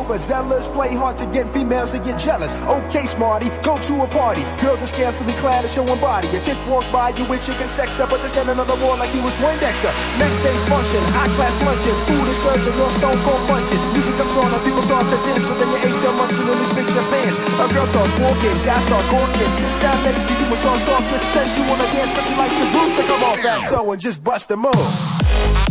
overzealous, play hard to get females to get jealous. Okay, smarty, go to a party. Girls are scantily clad and showing body. A chick walks by you with chicken sex up, but they're standing on the wall like he was Poindexter. Next day's function, high class luncheon, food is served and your stone cold punches. Music comes on and people start to dance, but then you ate so much and then this picture pants. A girl starts walking, guy starts walking, sits down next to you and starts talking. Says she wanna dance, but she likes the boots, so come on, fat so and just bust a move.